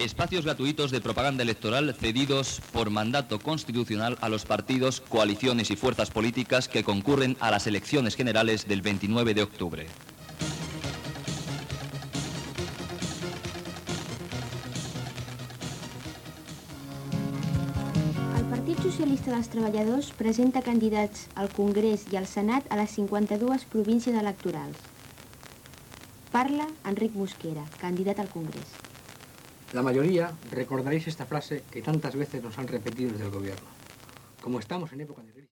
Espacios gratuitos de propaganda electoral cedidos por mandato constitucional a los partidos, coaliciones y fuerzas políticas que concurren a las elecciones generales del 29 de octubre. El Partit Socialista dels Treballadors presenta candidats al Congrés i al Senat a les 52 províncies electorals. Parla Enric Mosquera, candidat al Congrés. La mayoría recordaréis esta frase que tantas veces nos han repetido desde el gobierno. Como estamos en época de crisis...